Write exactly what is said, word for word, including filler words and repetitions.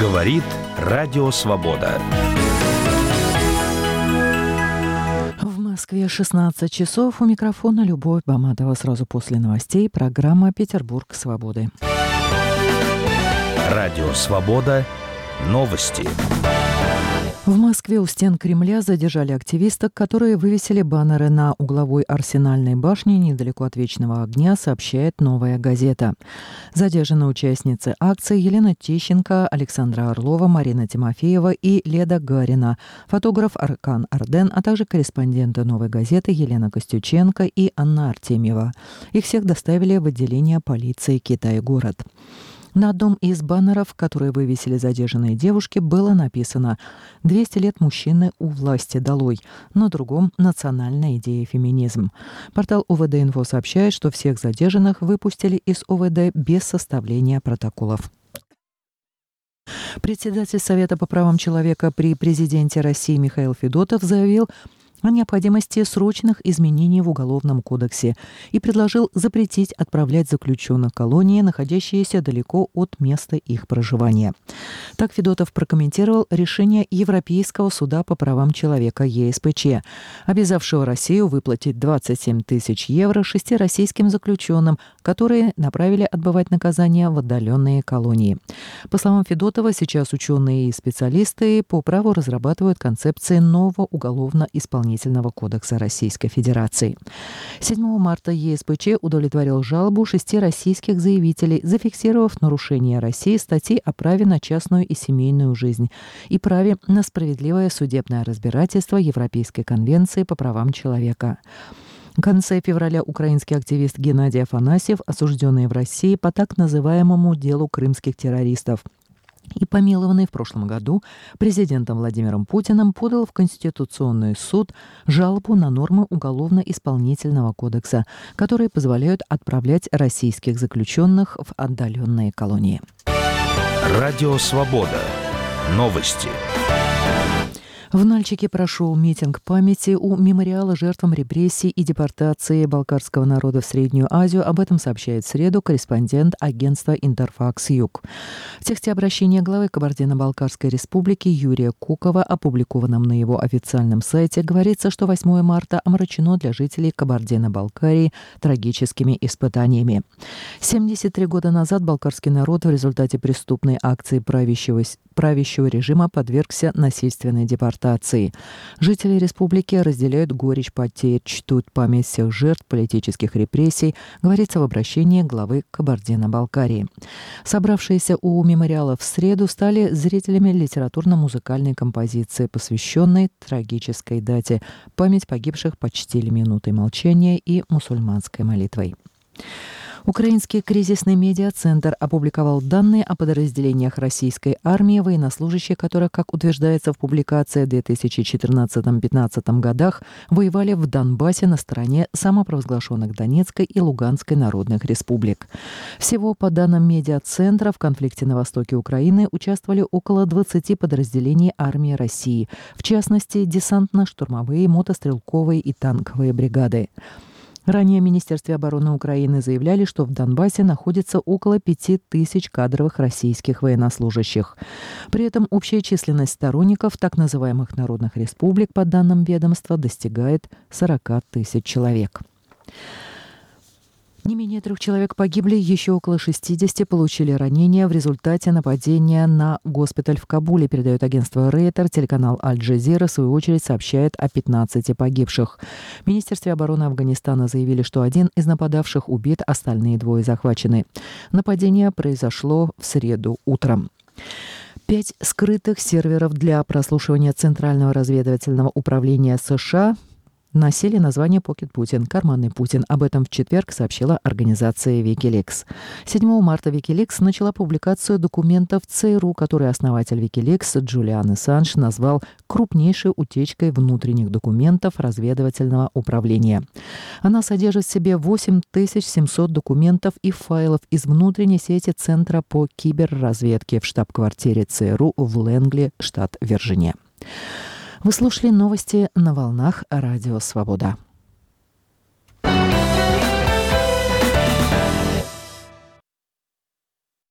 Говорит Радио Свобода. В Москве шестнадцать часов. У микрофона Любовь Баматова. Сразу после новостей программа «Петербург свободы». Радио Свобода. Новости. В Москве у стен Кремля задержали активисток, которые вывесили баннеры на угловой Арсенальной башне недалеко от Вечного огня, сообщает «Новая газета». Задержаны участницы акции Елена Тищенко, Александра Орлова, Марина Тимофеева и Леда Гарина, фотограф Аркан Арден, а также корреспонденты «Новой газеты» Елена Костюченко и Анна Артемьева. Их всех доставили в отделение полиции Китай-город. На одном из баннеров, которые вывесили задержанные девушки, было написано «двести лет мужчины у власти долой», на другом «Национальная идея феминизм». Портал ОВД-Инфо сообщает, что всех задержанных выпустили из ОВД без составления протоколов. Председатель Совета по правам человека при президенте России Михаил Федотов заявил о необходимости срочных изменений в Уголовном кодексе и предложил запретить отправлять заключенных в колонии, находящиеся далеко от места их проживания. Так Федотов прокомментировал решение Европейского суда по правам человека ЕСПЧ, обязавшего Россию выплатить двадцать семь тысяч евро шести российским заключенным, которые направили отбывать наказание в отдаленные колонии. По словам Федотова, сейчас ученые и специалисты по праву разрабатывают концепции нового уголовно-исполнительного кодекса Российской Федерации. седьмого марта ЕСПЧ удовлетворил жалобу шести российских заявителей, зафиксировав нарушение России статьи о праве на частную и семейную жизнь и праве на справедливое судебное разбирательство Европейской конвенции по правам человека. В конце февраля украинский активист Геннадий Афанасьев, осужденный в России по так называемому делу крымских террористов, и помилованный в прошлом году президентом Владимиром Путиным, подал в Конституционный суд жалобу на нормы Уголовно-исполнительного кодекса, которые позволяют отправлять российских заключенных в отдаленные колонии. Радио Свобода. Новости. В Нальчике прошел митинг памяти у мемориала жертвам репрессий и депортации балкарского народа в Среднюю Азию. Об этом сообщает в среду корреспондент агентства «Интерфакс-Юг». В тексте обращения главы Кабардино-Балкарской республики Юрия Кукова, опубликованном на его официальном сайте, говорится, что восьмое марта омрачено для жителей Кабардино-Балкарии трагическими испытаниями. семьдесят три года назад балкарский народ в результате преступной акции правящего, правящего режима подвергся насильственной депортации. Жители республики разделяют горечь потерь, чтут память всех жертв политических репрессий, говорится в обращении главы Кабардино-Балкарии. Собравшиеся у мемориала в среду стали зрителями литературно-музыкальной композиции, посвященной трагической дате. Память погибших почтили минутой молчания и мусульманской молитвой. Украинский кризисный медиацентр опубликовал данные о подразделениях российской армии, военнослужащие которых, как утверждается в публикации, в две тысячи четырнадцатом-пятнадцатом годах воевали в Донбассе на стороне самопровозглашенных Донецкой и Луганской народных республик. Всего, по данным медиацентра, в конфликте на востоке Украины участвовали около двадцати подразделений армии России, в частности, десантно-штурмовые, мотострелковые и танковые бригады. Ранее в Министерстве обороны Украины заявляли, что в Донбассе находится около пяти тысяч кадровых российских военнослужащих. При этом общая численность сторонников так называемых народных республик, по данным ведомства, достигает сорока тысяч человек. Не менее трех человек погибли, еще около шестидесяти получили ранения в результате нападения на госпиталь в Кабуле, передает агентство Рейтер. Телеканал Аль-Джазира, в свою очередь, сообщает о пятнадцати погибших. В Министерстве обороны Афганистана заявили, что один из нападавших убит, остальные двое захвачены. Нападение произошло в среду утром. Пять скрытых серверов для прослушивания Центрального разведывательного управления США носили название Pocket Putin, карманный Путин. Об этом в четверг сообщила организация Wikileaks. седьмого марта Wikileaks начала публикацию документов ЦРУ, которые основатель Wikileaks Джулиан Ассанж назвал крупнейшей утечкой внутренних документов разведывательного управления. Она содержит в себе восемь тысяч семьсот документов и файлов из внутренней сети Центра по киберразведке в штаб-квартире ЦРУ в Лэнгли, штат Вирджиния. Вы слушали новости на волнах Радио Свобода.